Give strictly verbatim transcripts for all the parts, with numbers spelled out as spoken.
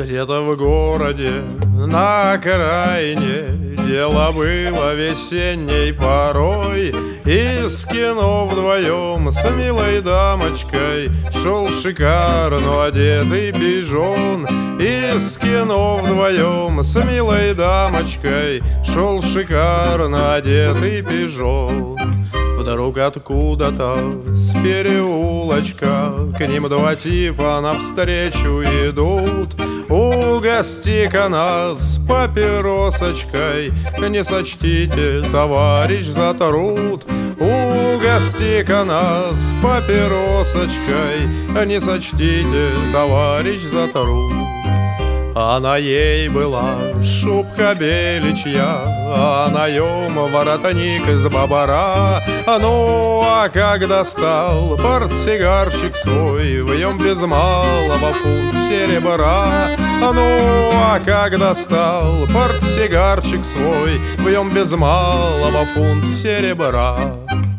Где-то в городе, на окраине, дело было весенней порой. Из кино вдвоем с милой дамочкой шел шикарно одетый пижон. Из кино вдвоем с милой дамочкой шел шикарно одетый пижон. Вдруг откуда-то с переулочка к ним два типа навстречу идут. Угости-ка нас папиросочкой, не сочтите, товарищ, за труд. Угости-ка нас папиросочкой, не сочтите, товарищ, за труд. А на ей была шубка беличья, а на нем воротник из бобра. Ну, а когда стал портсигарчик свой, в нем без малого фунт серебра. Ну, а когда стал портсигарчик свой, в нем без малого фунт серебра.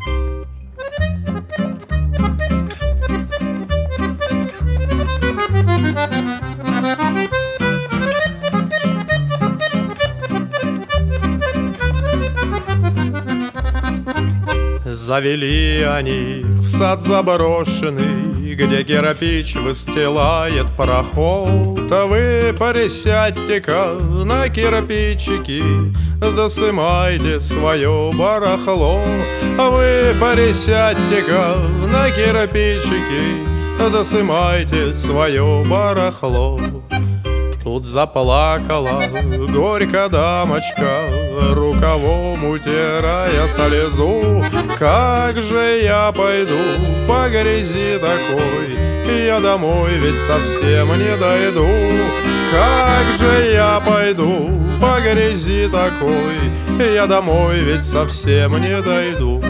Завели они в сад заброшенный, где кирпич выстилает проход. А вы присядьте-ка на кирпичики, да сымайте свое барахло. А вы присядьте-ка на кирпичики, да сымайте свое барахло. Тут заплакала горько дамочка, рукавом утирая слезу. Как же я пойду по грязи такой, я домой ведь совсем не дойду. Как же я пойду по грязи такой, я домой ведь совсем не дойду.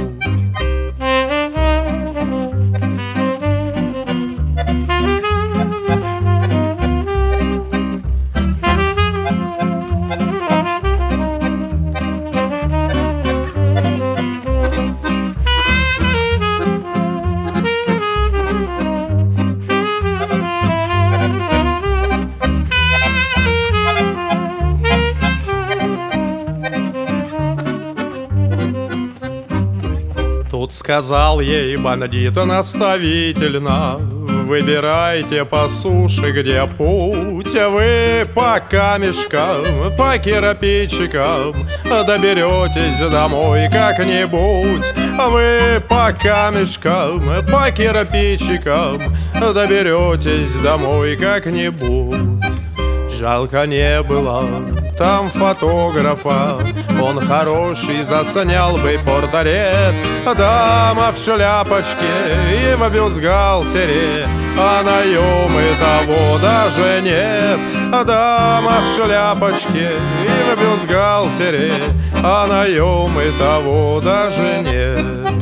Тут сказал ей бандит наставительно: выбирайте по суше, где путь. Вы по камешкам, по кирпичикам доберетесь домой как-нибудь. Вы по камешкам, по кирпичикам доберетесь домой как-нибудь. Жалко не было там фотографа, он хороший, заснял бы портрет. Дама в шляпочке и в бюстгальтере, а наем и того даже нет. Дама в шляпочке и в бюстгальтере, а наем и того даже нет.